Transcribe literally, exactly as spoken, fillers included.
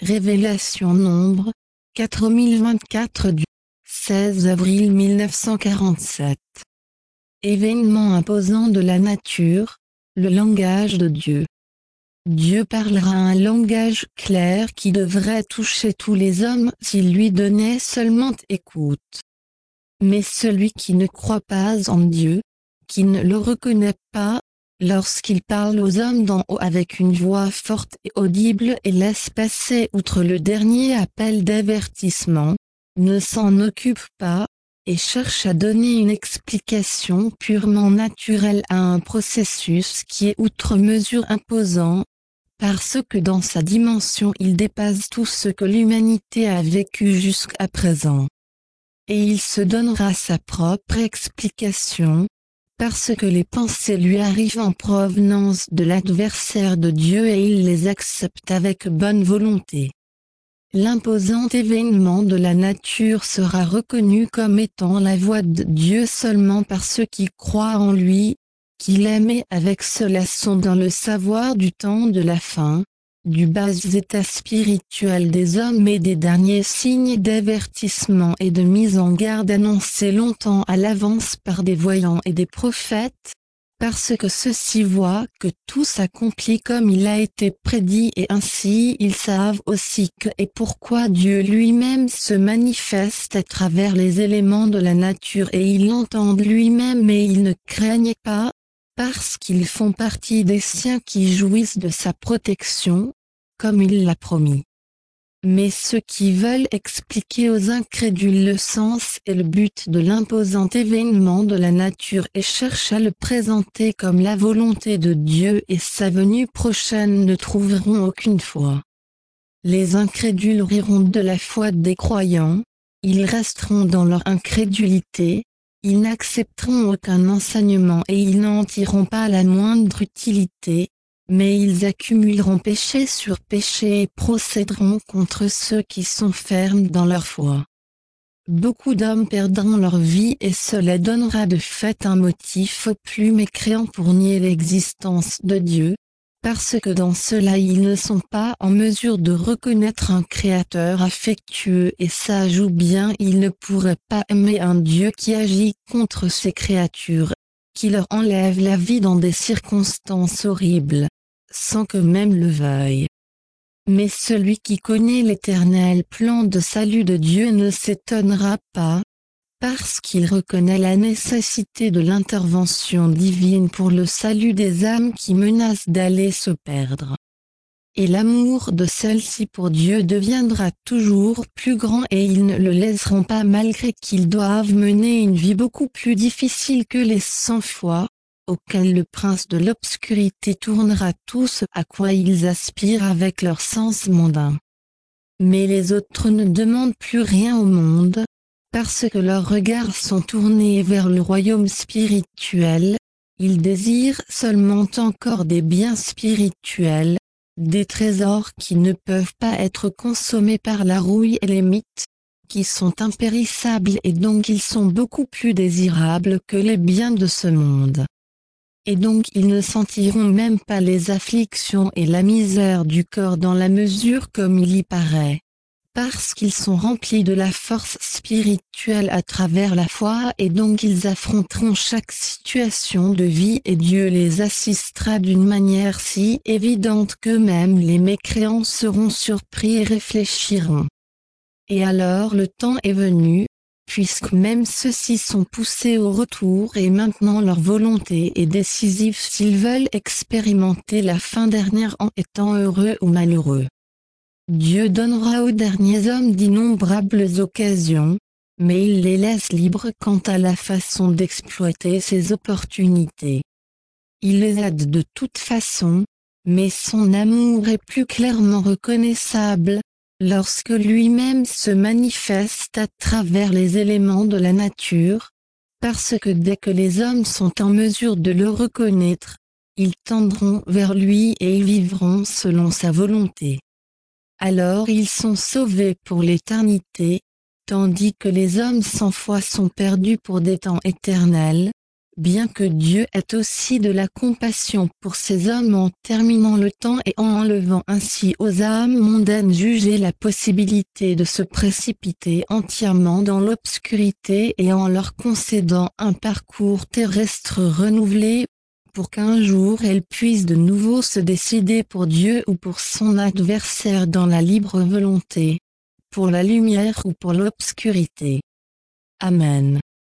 Révélation Nombre, quatre mille vingt-quatre du seize avril mille neuf cent quarante-sept. Événement imposant de la nature, le langage de Dieu. Dieu parlera un langage clair qui devrait toucher tous les hommes s'il lui donnait seulement écoute. Mais celui qui ne croit pas en Dieu, qui ne le reconnaît pas, lorsqu'il parle aux hommes d'en haut avec une voix forte et audible et laisse passer outre le dernier appel d'avertissement, ne s'en occupe pas, et cherche à donner une explication purement naturelle à un processus qui est outre mesure imposant, parce que dans sa dimension il dépasse tout ce que l'humanité a vécu jusqu'à présent. Et il se donnera sa propre explication, parce que les pensées lui arrivent en provenance de l'adversaire de Dieu et il les accepte avec bonne volonté. L'imposant événement de la nature sera reconnu comme étant la voix de Dieu seulement par ceux qui croient en lui, qui l'aiment et avec cela sont dans le savoir du temps de la fin, du bas état spirituel des hommes et des derniers signes d'avertissement et de mise en garde annoncés longtemps à l'avance par des voyants et des prophètes, parce que ceux-ci voient que tout s'accomplit comme il a été prédit et ainsi ils savent aussi que et pourquoi Dieu lui-même se manifeste à travers les éléments de la nature et ils l'entendent lui-même et ils ne craignent pas, parce qu'ils font partie des siens qui jouissent de sa protection, comme il l'a promis. Mais ceux qui veulent expliquer aux incrédules le sens et le but de l'imposant événement de la nature et cherchent à le présenter comme la volonté de Dieu et sa venue prochaine ne trouveront aucune foi. Les incrédules riront de la foi des croyants, ils resteront dans leur incrédulité, ils n'accepteront aucun enseignement et ils n'en tireront pas la moindre utilité, mais ils accumuleront péché sur péché et procéderont contre ceux qui sont fermes dans leur foi. Beaucoup d'hommes perdront leur vie et cela donnera de fait un motif aux plus mécréants pour nier l'existence de Dieu, parce que dans cela ils ne sont pas en mesure de reconnaître un Créateur affectueux et sage ou bien ils ne pourraient pas aimer un Dieu qui agit contre ses créatures, qui leur enlève la vie dans des circonstances horribles, sans que même le veuille. Mais celui qui connaît l'éternel plan de salut de Dieu ne s'étonnera pas, parce qu'il reconnaît la nécessité de l'intervention divine pour le salut des âmes qui menacent d'aller se perdre. Et l'amour de celles-ci pour Dieu deviendra toujours plus grand et ils ne le laisseront pas malgré qu'ils doivent mener une vie beaucoup plus difficile que les cent fois, auquel le prince de l'obscurité tournera tout ce à quoi ils aspirent avec leur sens mondain. Mais les autres ne demandent plus rien au monde, parce que leurs regards sont tournés vers le royaume spirituel, ils désirent seulement encore des biens spirituels, des trésors qui ne peuvent pas être consommés par la rouille et les mythes, qui sont impérissables et donc ils sont beaucoup plus désirables que les biens de ce monde. Et donc ils ne sentiront même pas les afflictions et la misère du corps dans la mesure comme il y paraît. Parce qu'ils sont remplis de la force spirituelle à travers la foi et donc ils affronteront chaque situation de vie et Dieu les assistera d'une manière si évidente que même les mécréants seront surpris et réfléchiront. Et alors le temps est venu, puisque même ceux-ci sont poussés au retour et maintenant leur volonté est décisive s'ils veulent expérimenter la fin dernière en étant heureux ou malheureux. Dieu donnera aux derniers hommes d'innombrables occasions, mais il les laisse libres quant à la façon d'exploiter ces opportunités. Il les aide de toute façon, mais son amour est plus clairement reconnaissable, lorsque lui-même se manifeste à travers les éléments de la nature, parce que dès que les hommes sont en mesure de le reconnaître, ils tendront vers lui et ils vivront selon sa volonté. Alors ils sont sauvés pour l'éternité, tandis que les hommes sans foi sont perdus pour des temps éternels, bien que Dieu ait aussi de la compassion pour ces hommes en terminant le temps et en enlevant ainsi aux âmes mondaines jugées la possibilité de se précipiter entièrement dans l'obscurité et en leur concédant un parcours terrestre renouvelé, pour qu'un jour elles puissent de nouveau se décider pour Dieu ou pour son adversaire dans la libre volonté, pour la lumière ou pour l'obscurité. Amen.